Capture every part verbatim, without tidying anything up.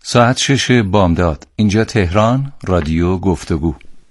ساعت شش بامداد. اینجا تهران، رادیو گفتگو.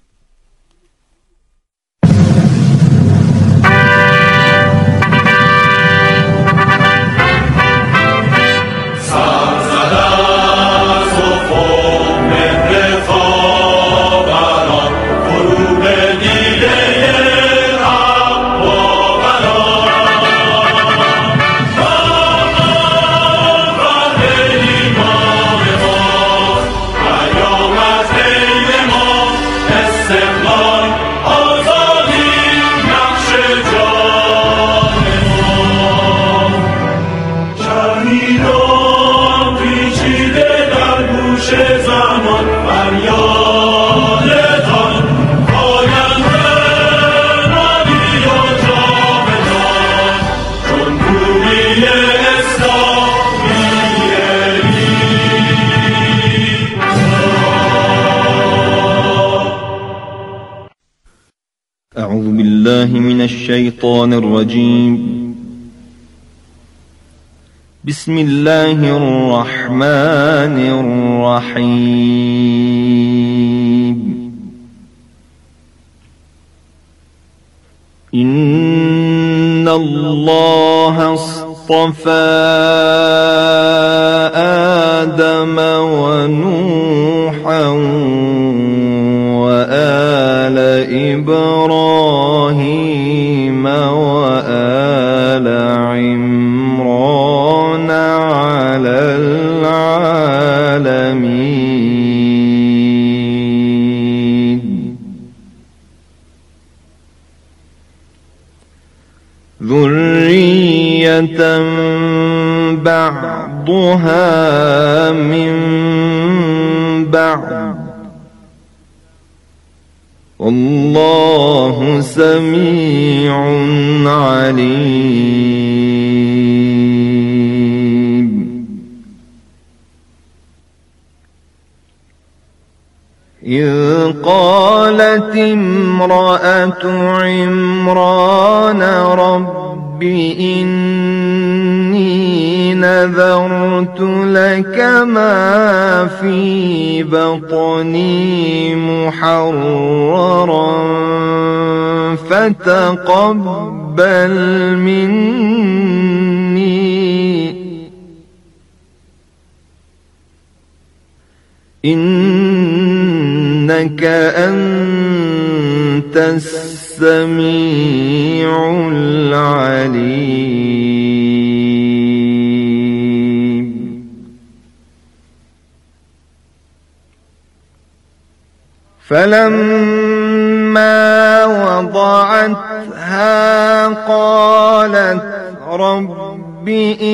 أعوذ بالله من الشيطان الرجيم. بسم الله الرحمن الرحيم. إن الله اصطفى آدم ونوحا وآل إبراهيم وآل عمران على العالمين. ذرية بعضها من بعض والله سميع عليم. إذ قالت امرأة عمران رب إني نذرت لك ما في بطني محررا فتقبل مني إنك أنت السميع العليم. فلما وضعتها قالت رب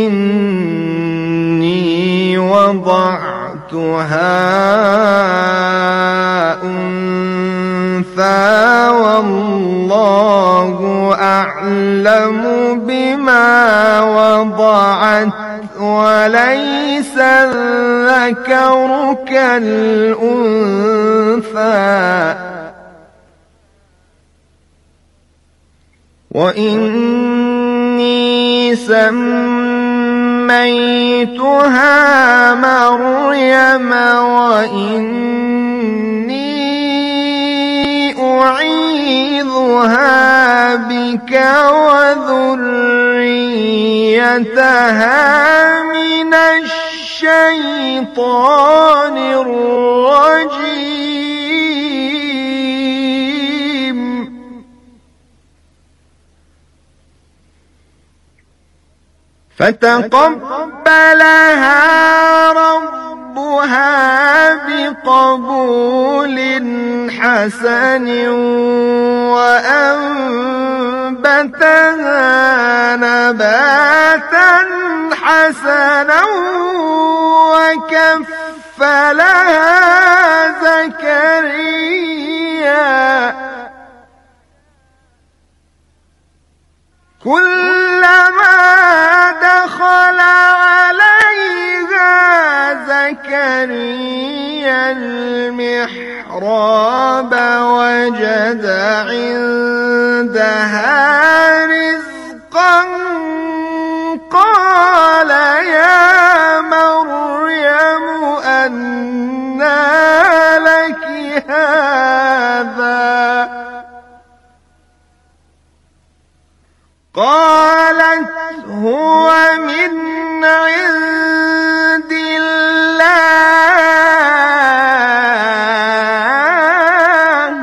إني وضعتها أنثى والله أعلم بما وضعت وليس الذكر كالأنثى وإني سميتها مريم وإني أعيذها بك وذريتها من الشيطان الرجيم. فتقبلها ربها بقبول حسن وأنبتها نباتا حسنا وكفلها زكريا كلما دخل عليها زكريا المحراب وجد عندها رزقا قال يا مريم أن قالت هو من عند الله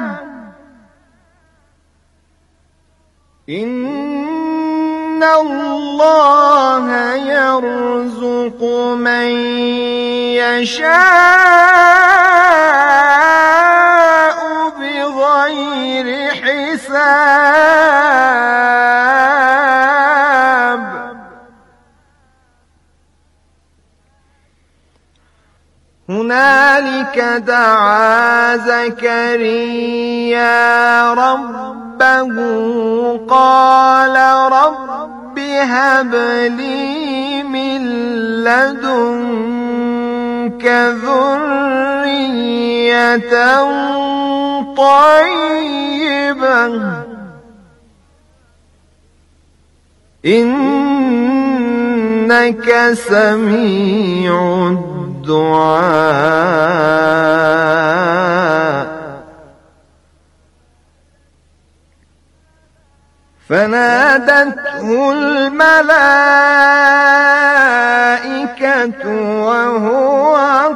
إن الله يرزق من يشاء بغير حساب. هنالك دعا زكريا ربه قال رب هب لي من لدنك ذرية طيبة إنك سميع الدعاء. فنادته الملائكة وهو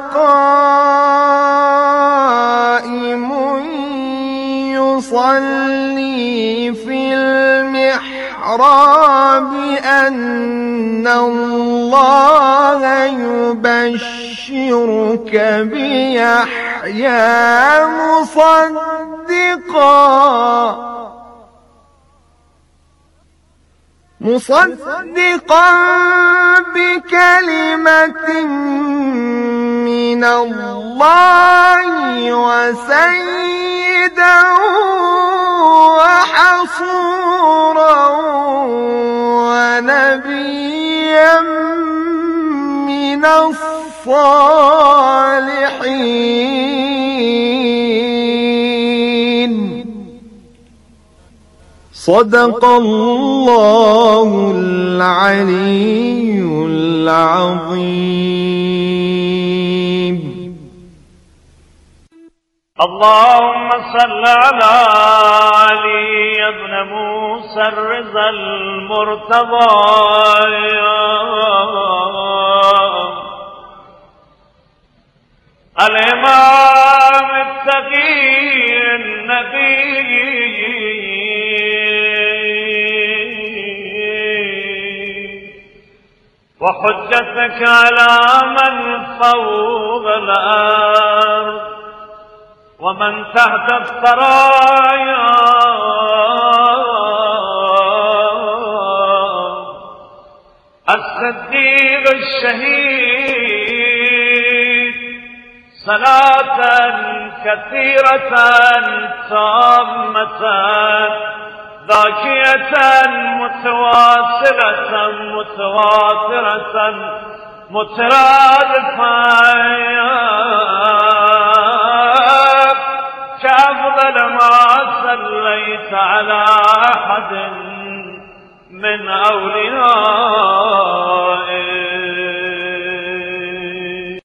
قائم يصلي في المحراب أن الله يبشرك بيحيى مصدقا مصدقا بكلمة من الله وسيدا وحصورا ونبيا من الصالحين. صدق الله العلي العظيم. اللهم صل على علي بن موسى الرضا المرتضى الإمام التقي النبي وحجتك على من فوق الأرض ومن تحت الثرايا الصديق الشهيد صلاة كثيرة تامة ذاكية متواصلة متواترة مترادفة كأفضل ما صليت على أحد من أوليائك.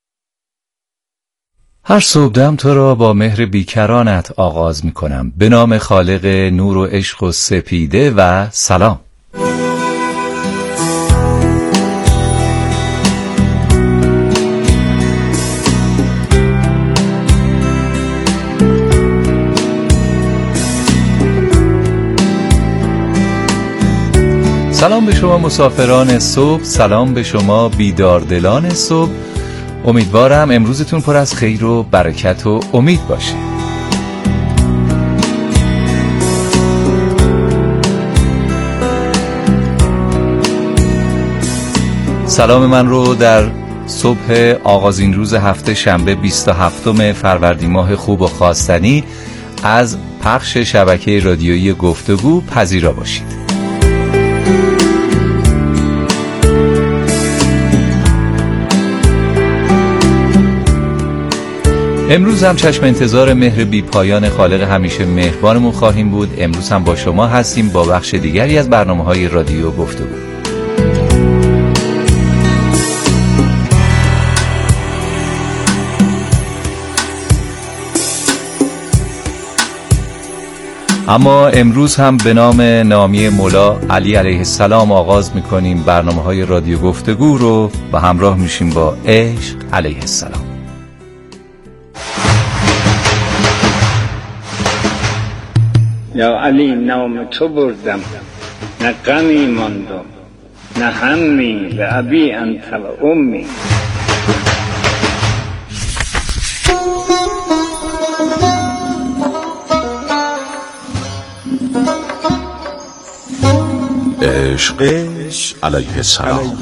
هر صبحدم تو را با مهر بیکرانت آغاز می کنم. به نام خالق نور و عشق و سپیده و سلام. سلام به شما مسافران صبح، سلام به شما بیداردلان صبح. امیدوارم امروزتون پر از خیر و برکت و امید باشه. سلام من رو در صبح آغازین روز هفته شنبه بیست و هفتم فروردین ماه خوب و خواستنی از پخش شبکه رادیویی گفتگو پذیرا باشید. امروز هم چشم انتظار مهر بی پایان خالق همیشه مهربانمون خواهیم بود. امروز هم با شما هستیم با بخش دیگری از برنامه‌های رادیو گفتگو. اما امروز هم به نام نامی مولا علی علیه السلام آغاز میکنیم برنامه های رادیو گفتگو رو و همراه میشیم با عشق علیه السلام. یا علی نام تو بردم، نه غمی ماندم، نه همی، به ابی انت و امی. عشق علیه السلام.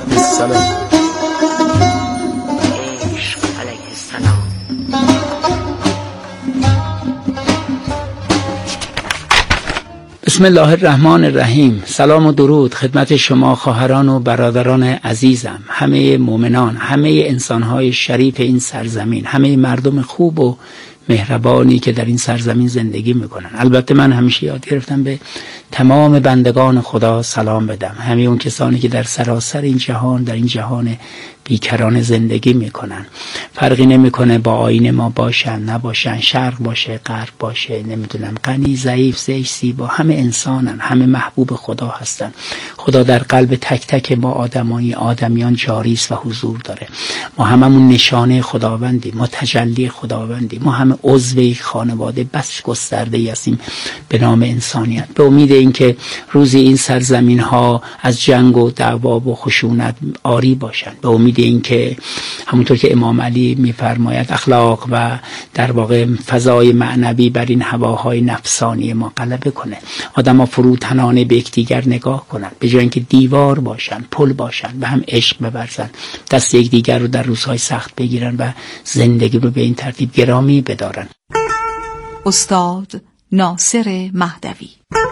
بسم الله الرحمن الرحیم. سلام و درود خدمت شما خواهران و برادران عزیزم، همه مؤمنان، همه انسانهای شریف این سرزمین، همه مردم خوب و مهربانی که در این سرزمین زندگی میکنن. البته من همیشه یاد گرفتم به تمام بندگان خدا سلام بدم، همه اون کسانی که در سراسر این جهان، در این جهان بیکران زندگی میکنن. فرقی نمیکنه با آیین ما باشن نباشن، شرق باشه غرب باشه، نمیدونم غنی ضعیف زشت زیبا، همه انسانن، همه محبوب خدا هستن. خدا در قلب تک تک ما آدمایی آدمیان جاری است و حضور داره. ما هممون نشانه خداوندیم، ما تجلی خداوندیم، ما همه عضو یک خانواده بس گسترده‌ای هستیم به نام انسانیت. به امید اینکه روزی این سرزمین ها از جنگ و دعوا و خشونت آری باشن، به امید اینکه همونطور که امام علی میفرماید اخلاق و در واقع فضای معنوی بر این هواهای نفسانی ما غلبه کنه، آدم‌ها فروتنانه به یکدیگر نگاه کنن، به جای اینکه دیوار باشن پل باشن، به هم عشق بورزن، دست یکدیگر رو در روزهای سخت بگیرن و زندگی رو به این ترتیب گرامی بدارن. استاد ناصر مهدوی.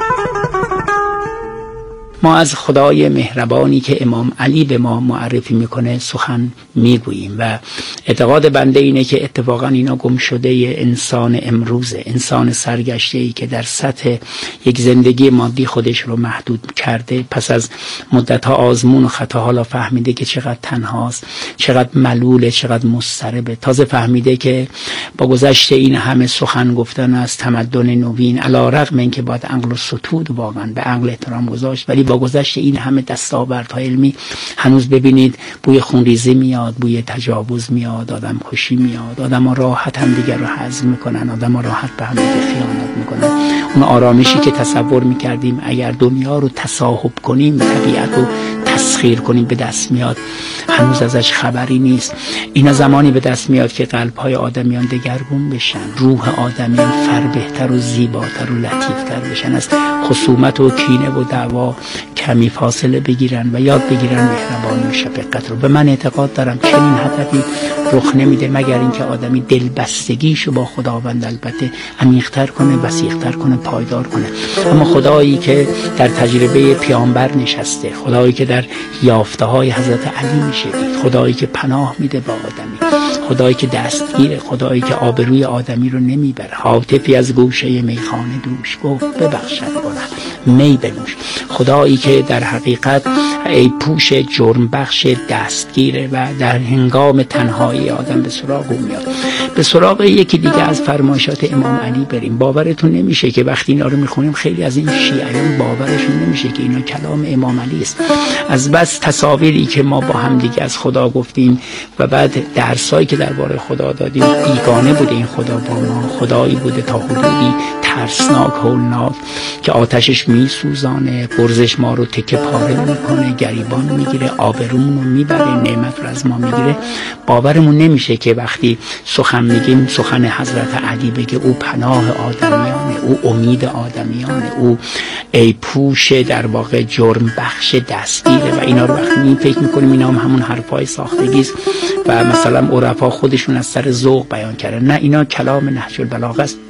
ما از خدای مهربانی که امام علی به ما معرفی میکنه سخن میگوییم و اعتقاد بنده اینه که اتفاقا اینا گم شده انسان امروزه، انسان سرگشته‌ای که در سطح یک زندگی مادی خودش رو محدود کرده، پس از مدت‌ها آزمون و خطا حالا فهمیده که چقدر تنهاست، چقدر ملوله، چقدر مضطربه. تازه فهمیده که با گذشت این همه سخن گفتن از تمدن نوین، علی‌رغم اینکه باید عقل و ستود واقعا به عقل احترام گذاشت، ولی با گذشت این همه دستاوردهای علمی هنوز ببینید بوی خونریزی میاد، بوی تجاوز میاد، آدم کشی میاد، آدم ها راحت هم دیگر رو هضم میکنن، آدم ها راحت به هم دیگه خیانت میکنن. اون آرامشی که تصور میکردیم اگر دنیا رو تصاحب کنیم، طبیعت رو تسخیر کنیم به دست میاد، هنوز ازش خبری نیست. اینا زمانی به دست میاد که قلب‌های آدمیان دگرگون بشن، روح آدمیان فربهتر و زیباتر و لطیفتر بشن، از خصومت و کینه و دعوا کمی فاصله بگیرن و یاد بگیرن مهربانی و شفقت رو. به من اعتقاد دارم چنین هدفی رخ نمیده مگر اینکه آدمی دلبستگیشو با خداوند البته عمیق‌تر کنه، وسیع‌تر کنه، پایدار کنه. اما خدایی که در تجربه پیامبر نشسته، خدایی که در یافته‌های حضرت علی میشه دید، خدایی که پناه میده با آدمی، خدایی که دستگیره، خدایی که آبروی آدمی رو نمیبره. حاطفی از گوشه میخانه دوش گفت ببخشد کنم می بنوش. خدایی که در حقیقت ای پوش جرم بخش دستگیره و در هنگام تنهایی آدم به سراغ او میاد. به سراغ یکی دیگه از فرمایشات امام علی بریم. باورتون نمیشه که وقتی اینا رو میخونیم خیلی از این شیعیان باورشون نمیشه که اینا کلام امام علی است. از بس تصاویری که ما با هم دیگه از خدا گفتیم و بعد درسایی که درباره خدا دادیم، بیگانه بوده این خدا با ما. خدایی بوده تا حدودی ترسناک، هولناک که آتشش میسوزانه، برزش ما رو تکه پاره میکنه، گریبان میگیره، آبرومون رو میبره، نعمت رو از ما میگیره. باورمون نمیشه که وقتی سخن میگیم سخن حضرت علی بگه او پناه آدمیانه، او امید آدمیانه، او ای پوش در واقع جرم بخش دستگیره و اینا رو وقتی می فکر میکنیم اینا هم همون حرفای ساختگیست و مثلا عرفا خودشون از سر ذوق بیان کردن. نه، اینا کلام نهج البلاغه است.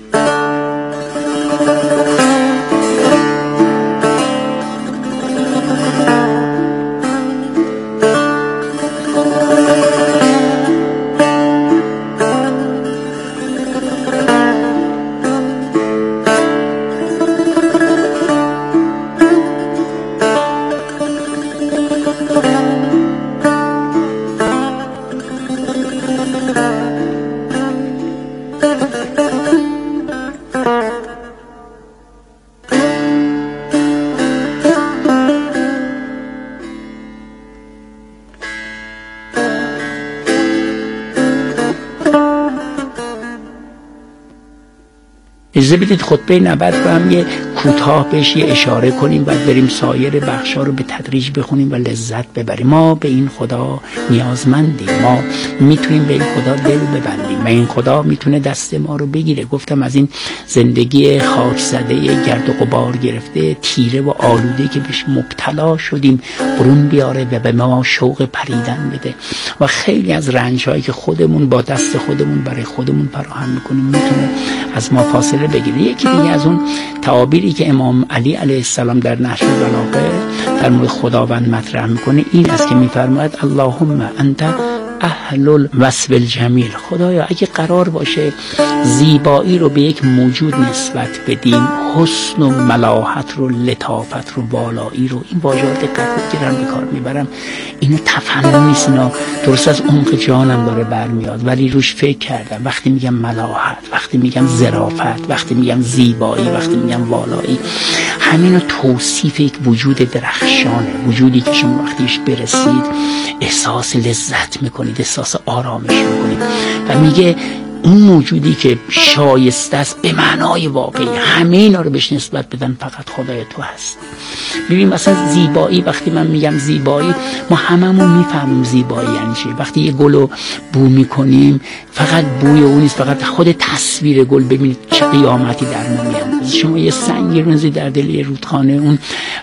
اجازه بدید خطبه نود رو هم یه کوتاه بهش یه اشاره کنیم و بریم سایر بخشا رو به تدریج بخونیم و لذت ببریم. ما به این خدا نیازمندیم، ما میتونیم به این خدا دل ببندیم و این خدا میتونه دست ما رو بگیره. گفتم از این زندگی خاک زده گرد و غبار گرفته تیره و آلوده که بهش مبتلا شدیم برون بیاره و به ما شوق پریدن بده و خیلی از رنج‌هایی که خودمون با دست خودمون برای خودمون فراهم میکنیم میتونه از ما فاصله بگیره. یکی دیگه از اون تعابیری که امام علی علیه السلام در نهج البلاغه در مورد خداوند مطرح میکنه این است که میفرماید اللهم انت اهل الوصف الجمیل. خدایا اگه قرار باشه زیبایی رو به یک موجود نسبت بدیم، حسن و ملاحت رو، لطافت رو، والایی رو، این واژات دقت گرم به کار میبرم، اینو تفنن نیست، اینا درست از عمق جانم داره برمیاد، ولی روش فکر کردم. وقتی میگم ملاحت، وقتی میگم ظرافت، وقتی میگم زیبایی، وقتی میگم والایی، همینو توصیف یک وجود درخشانه، وجودی که شما وقتیش برسید احساس لذت میکنید، احساس آرامش میکنید و میگه اون موجودی که شایسته است به معنای واقعی همه اینا رو بهش نسبت بدن فقط خدای تو هست. ببین مثلا زیبایی، وقتی من میگم زیبایی ما هممون میفهمیم زیبایی یعنی چی. وقتی یه گلو بو میکنیم فقط بوی اون نیست، فقط خود تصویر گل ببینید چه قیامتی در ما میاد. شما یه سنگی رو در دل یه رودخانه، اون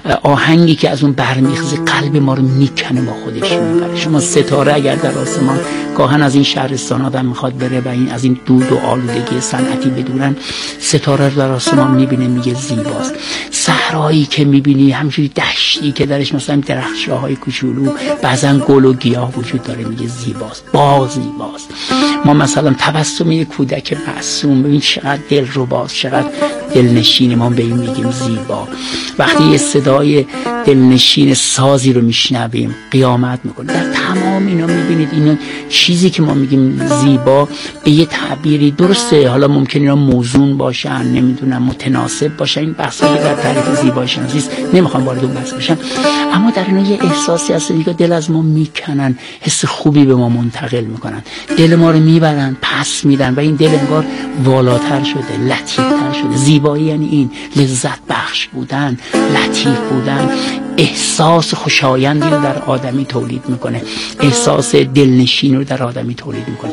آهنگی که از اون برمیخزه قلب ما رو میکنه با خودش میبره. شما ستاره اگر در آسمان گاهن از این شهرستان آدم میخواد بره و این از این دود و آلودگی صنعتی بدونن، ستاره رو در آسمان میبینه میگه زیباست. صحرایی که میبینی، همچنین دشتی که درش مثلا درختشاهای کوچولو، بعضن گل و گیاه وجود داره میگه زیباست. باغ زیباست. ما مثلا تبسم یک کودک معصوم ببین چقدر دلرباست، چقدر دلنشین، ما به این میگیم زیبا. وقتی یه صدای دلنشین سازی رو میشنویم قیامت میکنه. در تمام اینا میبینید اینا چیزی که ما میگیم زیبا به یه تعبیری درسته، حالا ممکنه اینا موزون باشن، نمیدونم متناسب باشن، این بحثی که در تعریف زیبایی شناسی است نمیخوام وارد اون بحث بشم، اما در اینا یه احساسی هست که دل از ما میکنن، حس خوبی به ما منتقل میکنن، دل ما رو میبرن پس میدن و این دل انگار والاتر شده، لطیفتر شده. زیبایی یعنی این لذت بخش بودن، لطیف بودن، احساس خوشایندی رو در آدمی تولید میکنه، احساس دلنشین رو در آدمی تولید میکنه.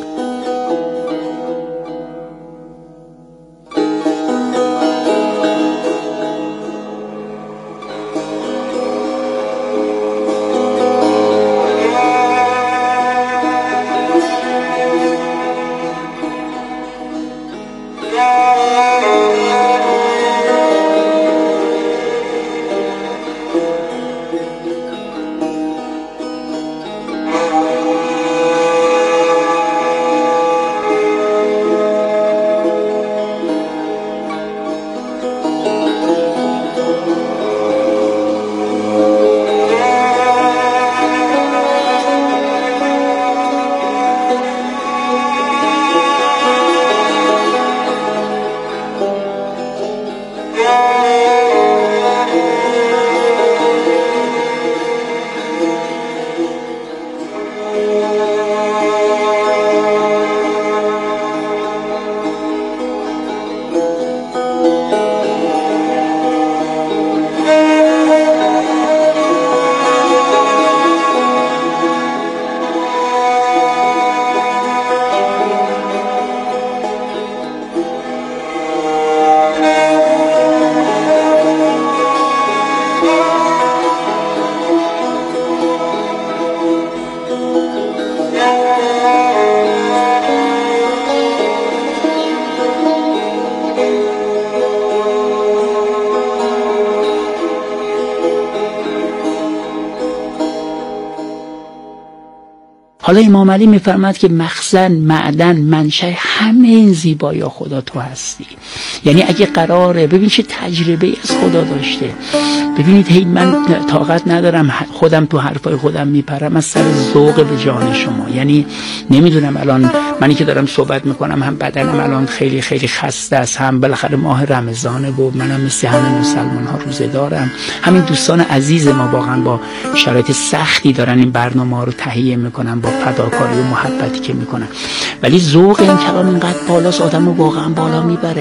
حالا امام علی میفرماد که مخزن، معدن، منشأ همه این زیبایی خدا تو هستی. یعنی اگه قراره، ببین چه تجربه از خدا داشته. ببینید هی من طاقت ندارم خودم تو حرفای خودم میپرم از سر ذوق به جان شما. یعنی نمیدونم الان منی که دارم صحبت میکنم هم بدنم الان خیلی خیلی خسته است، هم بالاخره ماه رمضانه و منم مثل همه مسلمان ها روزه دارم. همین دوستان عزیز ما واقعا با شرایط سختی دارن این برنامه رو تهیه میکنن با فداکاری و محبتی که میکنن، ولی ذوق این کلام اینقدر بالاست آدمو واقعا بالا میبره، اوج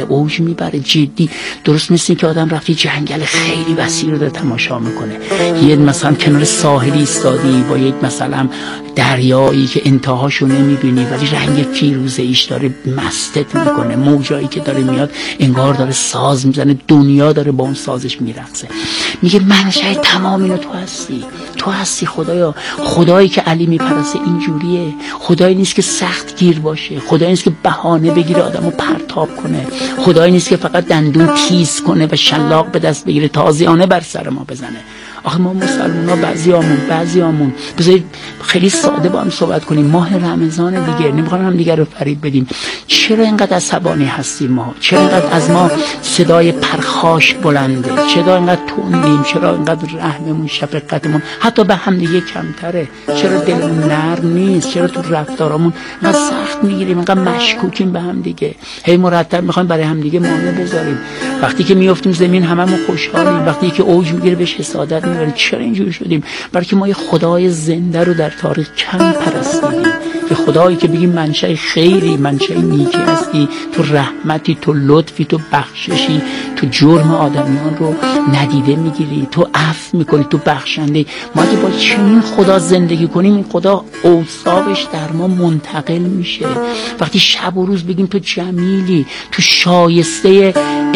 میبره جدی. درست مثل که آدم رفتی جنگل خیلی وسیع رو داره تماشا میکنه، یه مثلا کنار ساحلی ایستادی با یک مثلا دریایی که انتهاشو نمیبینی ولی رنگ فیروزه ایش داره مستت میکنه، موجایی که داره میاد انگار داره ساز میزنه، دنیا داره با اون سازش میرقصه. میگه منشأ تمام اینا تو هستی، تو هستی خدایا. خدایی که علی میپرسه اینجوریه، خدایی نیست که سخت گیر باشه، خدایی نیست که بهانه بگیره آدمو پرتاب کنه، خدایی نیست که فقط دندون تیز کنه و شلاق به دست بگیره تازیانه بر سر ما بزنه. آخه ما مسلمان ها بعضیامون بعضیامون بذارید خیلی ساده با هم صحبت کنیم، ماه رمضان دیگه نمیخوام هم دیگه رو فریب بدیم، چرا اینقدر عصبانی هستیم ما؟ چرا اینقدر از ما صدای پرخاش بلنده؟ چرا اینقدر تندیم؟ چرا اینقدر رحممون شفقتمون حتی به هم دیگه کمتره؟ چرا دلمون نرم نیست؟ چرا تو رفتارامون اینقدر سخت میگیریم، اینقدر مشکوکیم به هم دیگه؟ هی مرتب میخوایم برای هم دیگه مانع بذاریم. وقتی که میافتیم زمین هممون خوشحالیم، وقتی که اوج میگیره بهش حسادت می‌کنیم. چرا اینجوری شدیم؟ برای که ما یه خدای زنده رو در تاریخ کم پرستیدیم، یه خدایی که بگیم منشأ خیری، منشأ نیکی هستی، تو رحمتی، تو لطفی، تو بخششی، تو جرم آدمیان رو ندیده میگیری، تو عفو میکنی، تو بخشنده. ما اگه با چنین خدا زندگی کنیم این خدا اوصافش در ما منتقل میشه. وقتی شب و روز بگیم تو جمیلی، تو شایسته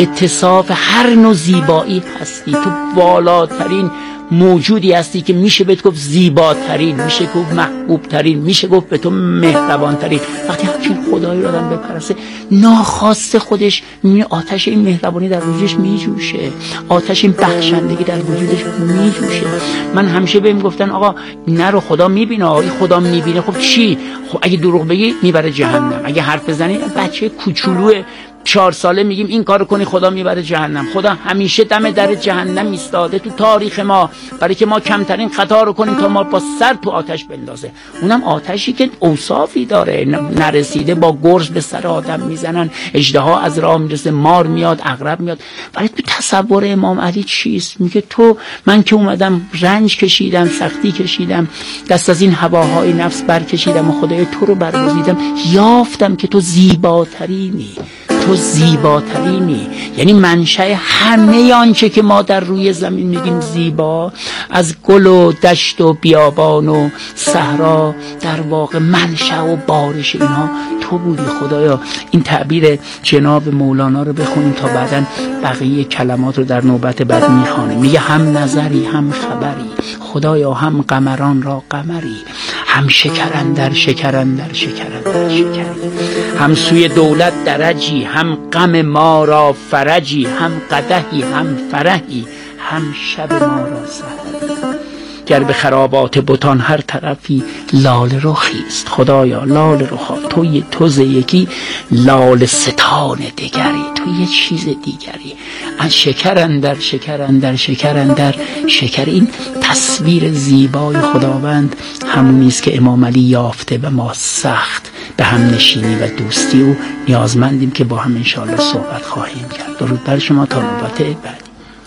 اتصاف هر نوع زیبایی هستی، تو بالاترین موجودی هستی که میشه بهت گفت زیباترین، میشه گفت محبوبترین، میشه گفت به تو مهربانترین. وقتی همچین خدایی رو آدم بپرسه ناخواسته خودش میبینه آتش این مهربانی در وجودش میجوشه، آتش این بخشندگی در وجودش میجوشه. من همیشه بهم گفتن آقا نرو خدا میبینه، آقا خدا میبینه. خب چی؟ خب اگه دروغ بگی میبره جهنم، اگه حرف بزنی بچه کوچولوه چهار ساله میگیم این کارو کنی خدا میبره جهنم. خدا همیشه دم در جهنم ایستاده تو تاریخ ما برای که ما کمترین خطا رو کنیم تا ما با سر تو آتش بندازه. اونم آتشی که اوصافی داره، نرسیده با گرز به سر آدم میزنن، اژدها از راه میرسه، مار میاد، عقرب میاد. ولی تو تصور امام علی چیست؟ میگه تو من که اومدم رنج کشیدم، سختی کشیدم، دست از این هواهای نفس برکشیدم و خدای تو رو برگزیدم، یافتم که تو زیباترینی، تو زیباترینی. یعنی منشأ همه آنچه که ما در روی زمین میگیم زیبا، از گل و دشت و بیابان و صحرا، در واقع منشأ و بارش اینها تو بودی خدایا. این تعبیر جناب مولانا رو بخونیم تا بعداً بقیه کلمات رو در نوبت بعد میخوانیم. میگه هم نظری هم خبری خدایا، هم قمران را قمری، هم شکرن در شکرن در شکرن در شکری، هم سوی دولت درجی، هم غم ما را فرجی، هم قدحی هم فرحی، هم شب ما را سحری. گر به خرابات بتان هر طرفی لال رخیست خدایا، لال رخا توی توز یکی، لال ستان دیگری، تو یه چیز دیگری. از شکرن در شکرن در شکرن در شکر. این تصویر زیبای خداوند همونیست که امام علی یافته و ما سخت به هم نشینی و دوستی و نیازمندیم که با هم انشاءالله صحبت خواهیم کرد. درود بر شما تا نوبت بعد.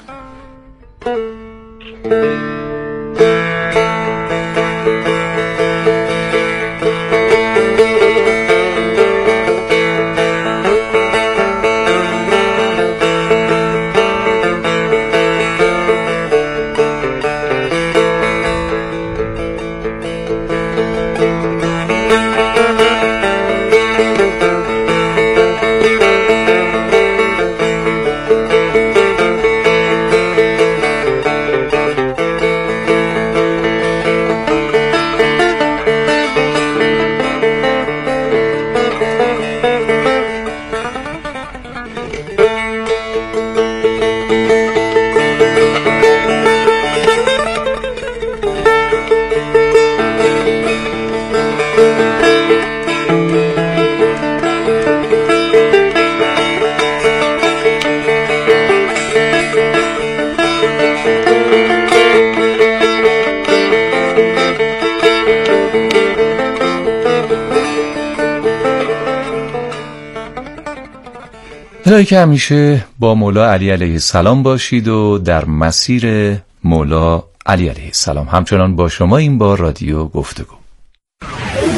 الهی که همیشه با مولا علی علیه السلام باشید و در مسیر مولا علی علیه السلام. همچنان با شما این بار رادیو گفتگو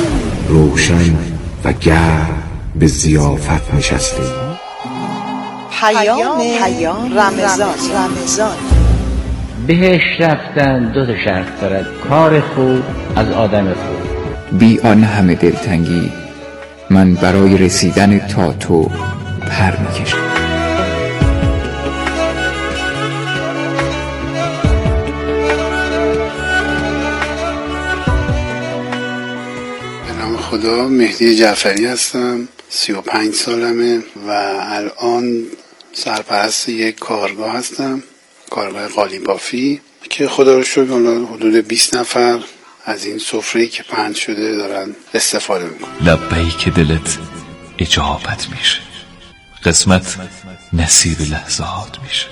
روشن و گرم به ضیافت نشستیم، پیام پیام رمضان رمضان بهش رفتن دو تا شرط دارد: کار خوب از آدم خوب. بی آن همه دلتنگی من برای رسیدن تا تو پر میکشم. به نام خدا، مهدی جعفری هستم، سی و پنج سالمه و الان سرپرست یک کارگاه هستم، کارگاه قالیبافی، که خدا رو شکر حدود بیست نفر از این سفره‌ای که پهن شده دارن استفاده میکنن. لبیک دلت اجابت میشه، قسمت نصیب لحظات میشه،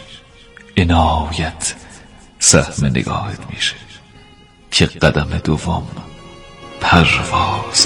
عنایت سهم نگاهت میشه، که قدم دوم پرواز.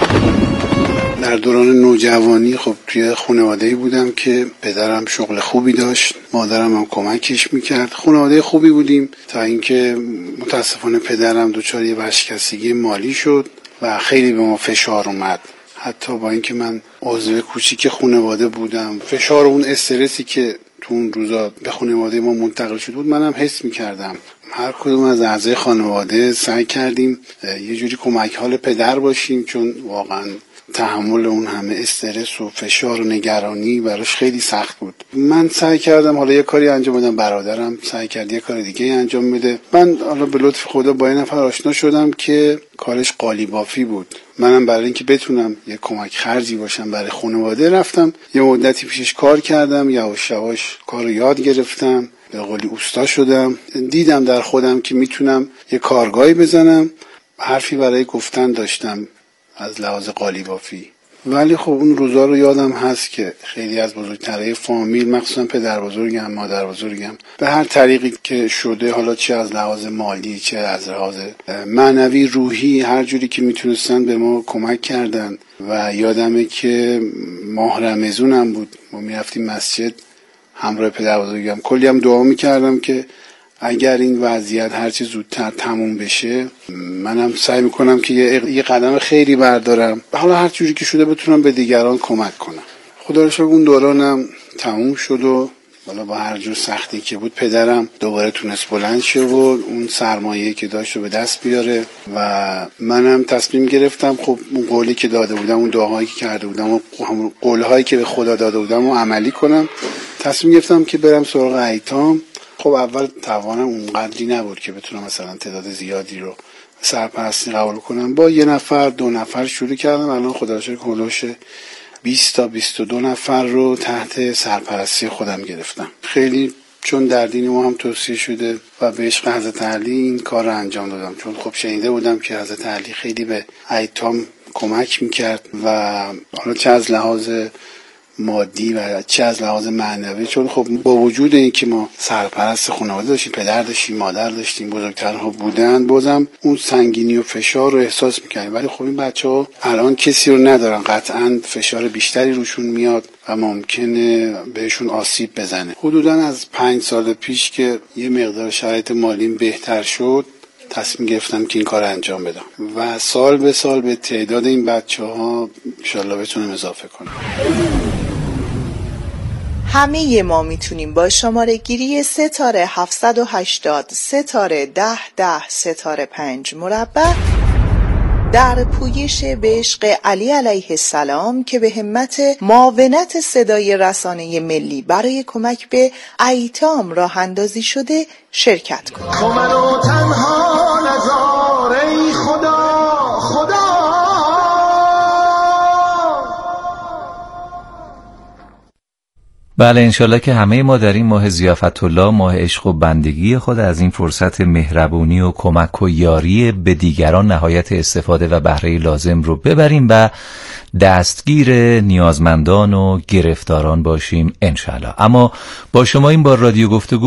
در دوران نوجوانی خب توی خانواده‌ای بودم که پدرم شغل خوبی داشت، مادرم هم کمکش میکرد. خانواده خوبی بودیم تا اینکه متاسفانه پدرم دچار یه ورشکستگی مالی شد و خیلی به ما فشار اومد. حتی با اینکه من عضو کوچیک خانواده بودم، فشار اون استرسی که تو اون روزا به خانواده ما منتقل شده بود منم حس میکردم. هر کدوم از اعضای خانواده سعی کردیم یه جوری کمک حال پدر باشیم، چون واقعا تحمل اون همه استرس و فشار و نگرانی براش خیلی سخت بود. من سعی کردم حالا یه کاری انجام بدم، برادرم سعی کرد یه کار دیگه انجام بده. من حالا به لطف خدا با یه نفر آشنا شدم که کارش قالیبافی بود. منم برای اینکه بتونم یه کمک خرجی باشم برای خانواده رفتم یه مدتی پیشش کار کردم، یواش یواش کارو یاد گرفتم، به قولی اوستا شدم. دیدم در خودم که میتونم یه کارگاهی بزنم، حرفی برای گفتن داشتم از لحاظ قالیبافی. ولی خب اون روزا رو یادم هست که خیلی از بزرگترهای فامیل، مخصوصا پدر بزرگم، مادر بزرگم، به هر طریقی که شده، حالا چه از لحاظ مالی چه از لحاظ معنوی روحی، هر جوری که میتونستن به ما کمک کردن. و یادمه که ماه رمضان هم بود، ما میرفتیم مسجد همراه پدر بزرگم، کلی هم دعا میکردم که اگر این وضعیت هرچی زودتر تموم بشه، منم سعی میکنم که یه, یه قدم خیری بردارم، حالا هر جوری که شده بتونم به دیگران کمک کنم. خدا رو شکر اون دورانم تموم شد و حالا با هر جور سختی که بود پدرم دوباره تونست بلند شه و اون سرمایه‌ای که داشت رو به دست بیاره و منم تصمیم گرفتم خب اون قولی که داده بودم، اون دعاهایی که کرده بودم و همون قولهایی که به خدا داده بودم رو عملی کنم. تصمیم گرفتم که برم سراغ ایتام. خب اول توانم اونقدری نبود که بتونم مثلا تعداد زیادی رو سرپرستی قبول کنم. با یه نفر دو نفر شروع کردم، الان خدا رو شکر هولوش بیست تا بیست و دو نفر رو تحت سرپرستی خودم گرفتم. خیلی چون در دین ما هم توصیه شده و به عشق حضرت علی این کار رو انجام دادم، چون خب شنیده بودم که حضرت علی خیلی به ایتام کمک میکرد و حالا چه از لحاظ مادی و چه از لحاظ معنوی، چون خب با وجود این که ما سرپرست خانواده داشتیم، پدر داشتیم، مادر داشتیم، بزرگترها بودن، بازم اون سنگینی و فشار رو احساس میکنیم. ولی خب این بچه ها الان کسی رو ندارن، قطعا فشار بیشتری روشون میاد و ممکنه بهشون آسیب بزنه. حدودا از پنج سال پیش که یه مقدار شرایط مالیم بهتر شد، تصمیم گرفتم که این کار انجام بدم و سال به سال به تعداد این بچه ها انشالله بتونم اضافه کنم. همه ما میتونیم با شماره گیری ستاره هفتصد و هشتاد ستاره ده ده ستاره پنج مربع در پویش به عشق علی علیه السلام که به همت معاونت صدای رسانه ملی برای کمک به ایتام راه اندازی شده شرکت کنید. تو منو تنها نذار ای خدا خدا. بله، انشالله که همه ما در این ماه ضیافت الله، ماه عشق و بندگی خود، از این فرصت مهربونی و کمک و یاری به دیگران نهایت استفاده و بهره لازم رو ببریم و دستگیر نیازمندان و گرفتاران باشیم انشالله. اما با شما این بار رادیو گفتگو